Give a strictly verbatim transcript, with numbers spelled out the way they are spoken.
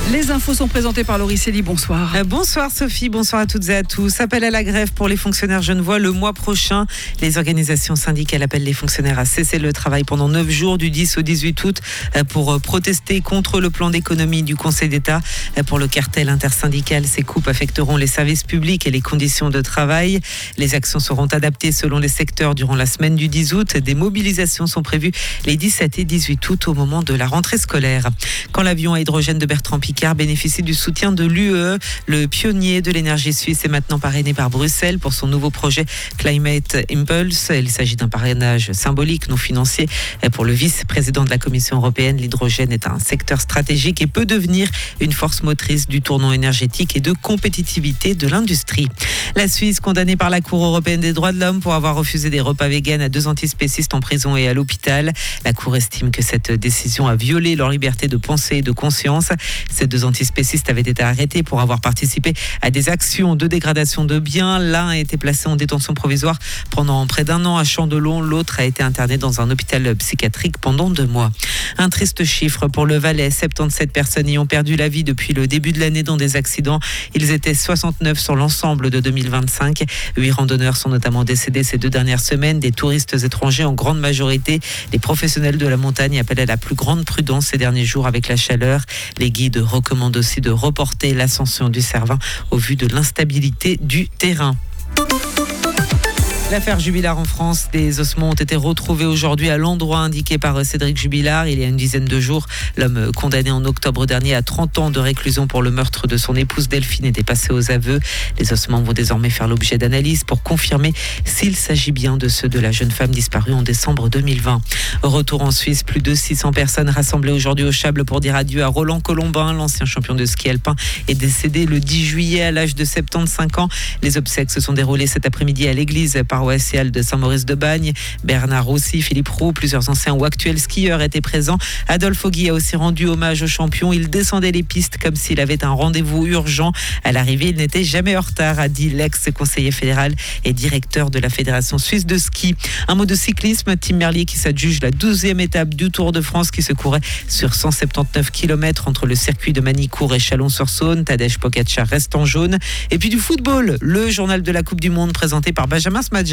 Les infos sont présentées par Laurie Célie. Bonsoir. Euh, bonsoir Sophie, bonsoir à toutes et à tous. Appel à la grève pour les fonctionnaires genevois le mois prochain. Les organisations syndicales appellent les fonctionnaires à cesser le travail pendant neuf jours du dix au dix-huit août euh, pour euh, protester contre le plan d'économie du Conseil d'État. Euh, pour le cartel intersyndical, ces coupes affecteront les services publics et les conditions de travail. Les actions seront adaptées selon les secteurs durant la semaine du dix août. Des mobilisations sont prévues les dix-sept et dix-huit août au moment de la rentrée scolaire. Quand l'avion à hydrogène de Bertrand Piccard bénéficie du soutien de l'U E. Le pionnier de l'énergie suisse est maintenant parrainé par Bruxelles pour son nouveau projet Climate Impulse. Il s'agit d'un parrainage symbolique, non financier. Pour le vice-président de la Commission européenne, l'hydrogène est un secteur stratégique et peut devenir une force motrice du tournant énergétique et de compétitivité de l'industrie. La Suisse, condamnée par la Cour européenne des droits de l'homme pour avoir refusé des repas véganes à deux antispécistes en prison et à l'hôpital. La Cour estime que cette décision a violé leur liberté de pensée et de conscience. Ces deux antispécistes avaient été arrêtés pour avoir participé à des actions de dégradation de biens. L'un a été placé en détention provisoire pendant près d'un an à Chandelon. L'autre a été interné dans un hôpital psychiatrique pendant deux mois. Un triste chiffre pour le Valais. soixante-dix-sept personnes y ont perdu la vie depuis le début de l'année dans des accidents. Ils étaient soixante-neuf sur l'ensemble de deux mille vingt-cinq. Huit randonneurs sont notamment décédés ces deux dernières semaines. Des touristes étrangers en grande majorité. Les professionnels de la montagne appellent à la plus grande prudence ces derniers jours avec la chaleur. Les guides recommandent aussi de reporter l'ascension du Cervin au vu de l'instabilité du terrain. L'affaire Jubilard en France, des ossements ont été retrouvés aujourd'hui à l'endroit indiqué par Cédric Jubilard. Il y a une dizaine de jours, l'homme condamné en octobre dernier à trente ans de réclusion pour le meurtre de son épouse Delphine était passé aux aveux. Les ossements vont désormais faire l'objet d'analyses pour confirmer s'il s'agit bien de ceux de la jeune femme disparue en décembre deux mille vingt. Retour en Suisse, plus de six cents personnes rassemblées aujourd'hui au Chables pour dire adieu à Roland Colombin. L'ancien champion de ski alpin est décédé le dix juillet à l'âge de soixante-quinze ans. Les obsèques se sont déroulées cet après-midi à l'église paroissiale de Saint-Maurice-de-Bagne. Bernard Rossi, Philippe Roux, plusieurs anciens ou actuels skieurs étaient présents. Adolphe Auguy a aussi rendu hommage au champion. Il descendait les pistes comme s'il avait un rendez-vous urgent. À l'arrivée, il n'était jamais en retard, a dit l'ex-conseiller fédéral et directeur de la Fédération suisse de ski. Un mot de cyclisme, Tim Merlier qui s'adjuge la douzième étape du Tour de France qui se courait sur cent soixante-dix-neuf kilomètres entre le circuit de Manicourt et Chalon-sur-Saône. Tadej Pogačar reste en jaune. Et puis du football, le journal de la Coupe du Monde présenté par Benjamin Smadja.